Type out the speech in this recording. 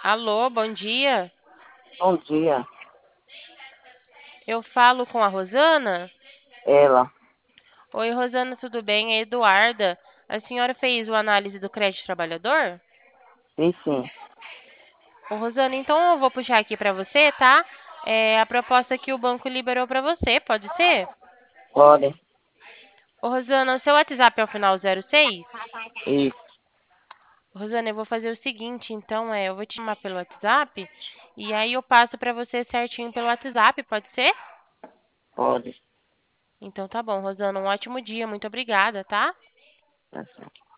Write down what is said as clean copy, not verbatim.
Alô, bom dia. Bom dia. Eu falo com a Rosana? Ela. Oi, Rosana, tudo bem? É Eduarda. A senhora fez o análise do crédito trabalhador? Sim, sim. Ô, Rosana, então eu vou puxar aqui para você, tá? É a proposta que o banco liberou para você, pode ser? Pode. Ô, Rosana, o seu WhatsApp é o final 06? Isso. Rosana, eu vou fazer o seguinte, então, eu vou te chamar pelo WhatsApp e aí eu passo para você certinho pelo WhatsApp, pode ser? Pode. Então tá bom, Rosana, um ótimo dia, muito obrigada, tá? Tá certo.